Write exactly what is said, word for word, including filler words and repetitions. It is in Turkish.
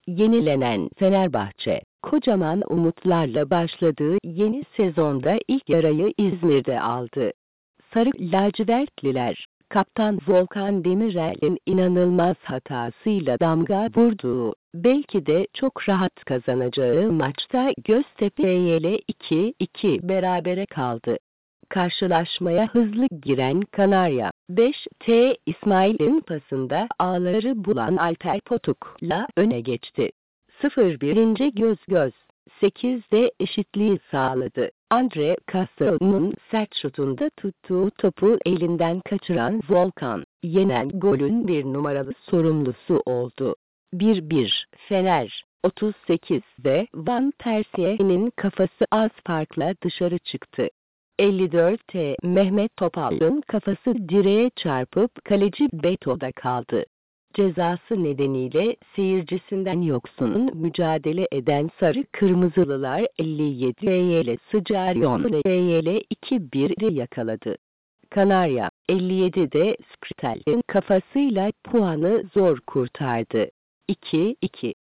Yenilenen Fenerbahçe, kocaman umutlarla başladığı yeni sezonda ilk yarayı İzmir'de aldı. Sarı lacivertliler, kaptan Volkan Demirel'in inanılmaz hatasıyla damga vurduğu, belki de çok rahat kazanacağı maçta Göztepe ile iki iki berabere kaldı. Karşılaşmaya hızlı giren Kanarya, beş T İsmail'in pasında ağları bulan Alper Potuk'la öne geçti. sıfır bir göz göz, sekizde eşitliği sağladı. Andre Castro'nun sert şutunda tuttuğu topu elinden kaçıran Volkan, yenen golün bir numaralı sorumlusu oldu. bir bir Fener, otuz sekizde Van Persie'nin kafası az farkla dışarı çıktı. elli dörtte Mehmet Topal'ın kafası direğe çarpıp kaleci Beto'da kaldı. Cezası nedeniyle seyircisinden yoksun mücadele eden Sarı Kırmızılılar elli yedi ile Scaryon ile iki bir yakaladı. Kanarya, elli yedide Skritel'in kafasıyla puanı zor kurtardı. iki iki